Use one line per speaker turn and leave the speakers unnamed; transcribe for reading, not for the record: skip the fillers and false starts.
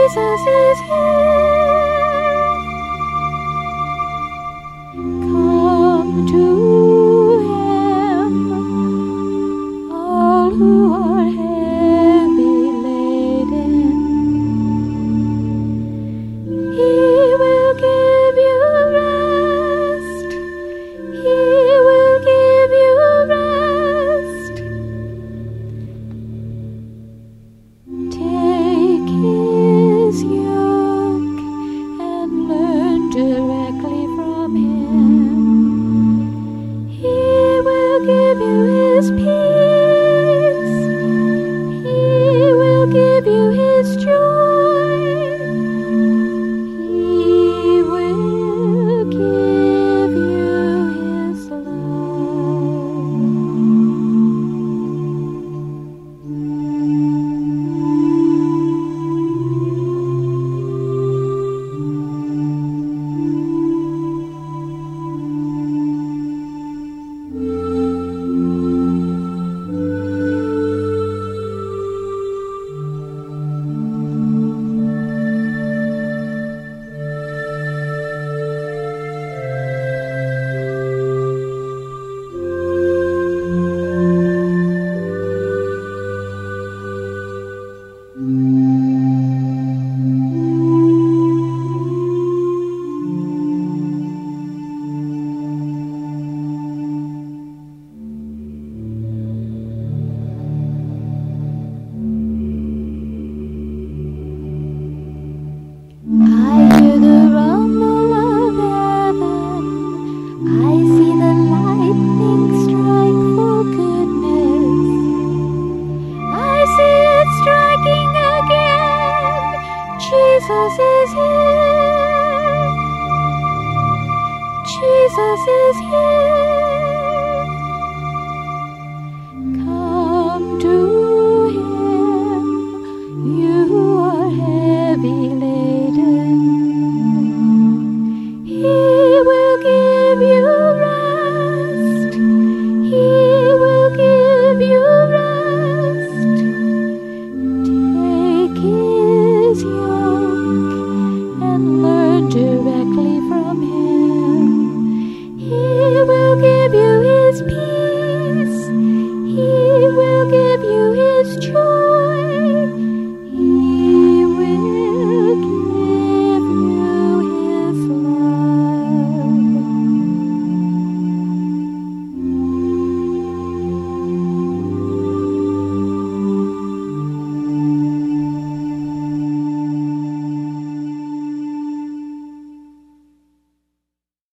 Jesus is here. Come to Him, all who are heavy laden. He will give you rest. He will give you rest. Take His yoke and learn directly from Him. He will give you His peace. He will give you His joy. He will give you His love. I hear the rumble of heaven. I see the lightning strike for goodness. I see it striking again. Jesus